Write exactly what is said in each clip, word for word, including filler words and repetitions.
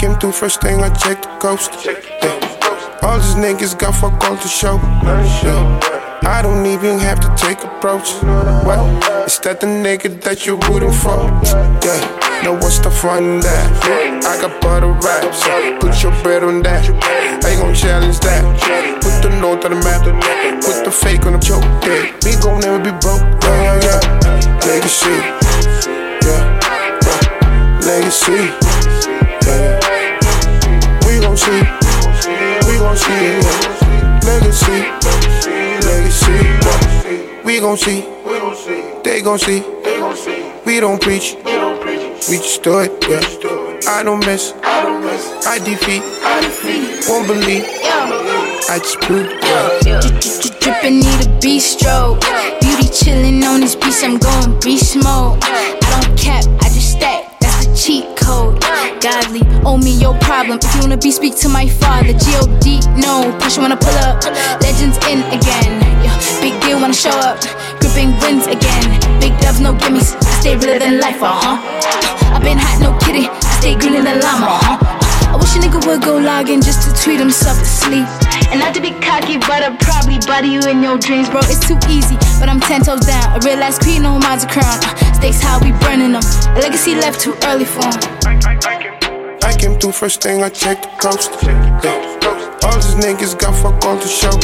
came through first thing, I checked the coast. Yeah. All these niggas got fuck all to show. Yeah. I don't even have to take approach. Well, is that the nigga that you're rooting for? Yeah, now what's the fun in that? I got butter raps, so put your bread on that. I ain't gon' challenge that. Put the note on the map, put the fake on the choke. Yeah, we gon' never be broke. Yeah, yeah, yeah. Legacy, yeah, yeah. Legacy, yeah. We gon' see, we gon' see, yeah. Legacy. Legacy, we gon' see, they gon' see, we don't preach, we just do it, yeah. I don't miss, I defeat, won't believe, I just prove, yeah. Drippin', need a beast stroke, beauty chillin' on this beach, I'm going beast mode. I don't cap, I just stack, that's the cheat code. Godly, owe me your problem. If you wanna be, speak to my father. G O D, no, pressure wanna pull up. Legends in again. Yeah, big deal wanna show up. Gripping wins again. Big dubs, no gimmies. I stay realer than life, uh huh. I been hot, no kidding. I stay greener than llama, uh huh. I wish a nigga would go log in just to tweet himself to sleep. And not to be cocky, but I'd probably body you in your dreams, bro. It's too easy, but I'm ten toes down. A real ass queen, no minds a crown. Uh, stakes high, we burning them. A legacy left too early for him. I came through first thing, I checked the coast. Yeah. All these niggas got fuck all to show.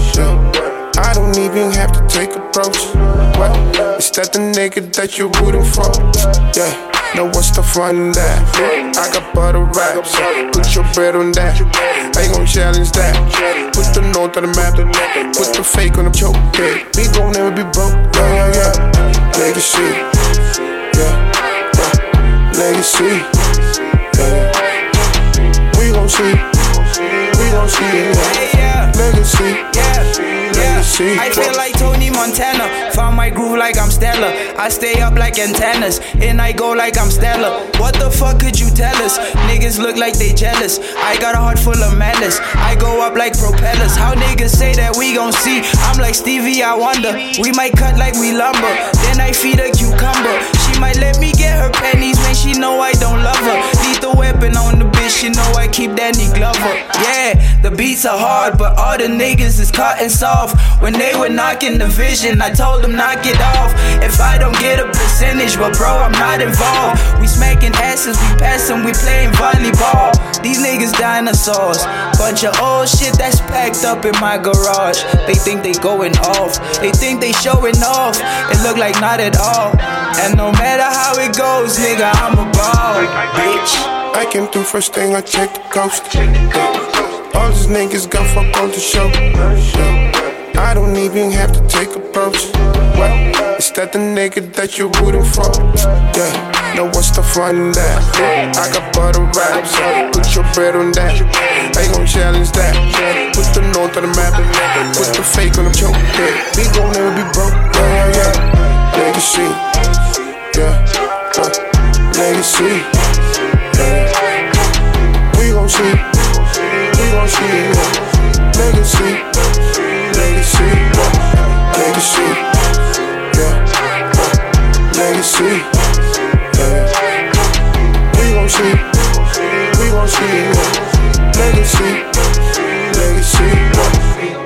Yeah. I don't even have to take approach. What? Is that the nigga that you're rooting for? Yeah. Now what's the fun in that? I got butter raps, so put your bread on that. I ain't gon' challenge that. Put the note on the map, put the fake on the choke. Yeah. We gon' never be broke. Yeah, yeah, yeah. Legacy, yeah, yeah. Legacy. Yeah. We gon' see, we gon' see, yeah. Legacy, yeah, legacy. I feel like Tony Montana, found my groove like I'm Stella. I stay up like antennas, and I go like I'm Stella. What the fuck could you tell us? Niggas look like they jealous. I got a heart full of malice. I go up like propellers. How niggas say that we gon' see? I'm like Stevie, I wonder. We might cut like we lumber. Then I feed a cucumber. She might let me get her pennies when she know I don't love her. Lethal weapon on the bitch, you know I keep Danny Glover. Yeah, the beats are hard, but all the niggas is cut and soft. When they were knocking the vision, I told them knock it off. If I don't get a percentage, but bro, I'm not involved. We smacking asses, we passing, we playing volleyball. These niggas dinosaurs, bunch of old shit that's packed up in my garage. They think they going off, they think they showing off. It look like not at all. And no matter how it goes, nigga, I'm a ball, bitch. I came through first thing, I checked the coast. Yeah. All these niggas got fuck all to show. Yeah. I don't even have to take approach. Well, is that the nigga that you're rooting for? Yeah, now what's the fun in that? I got butter raps, so put your bread on that. I ain't gon' challenge that. Put the note on the map, put the fake on the choke. Yeah, we gon' never be broke. Yeah, yeah, yeah. Legacy, yeah, uh, legacy. Yeah. We gon' see, we gon' see, yeah. Legacy. Legacy, legacy, yeah, legacy, yeah. We gon' see, we gon' see, yeah. Legacy, legacy, yeah.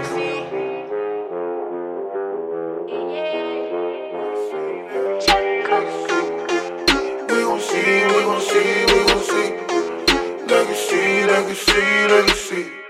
We gon' see, we gon' see, we gon' see. Legacy, legacy, legacy.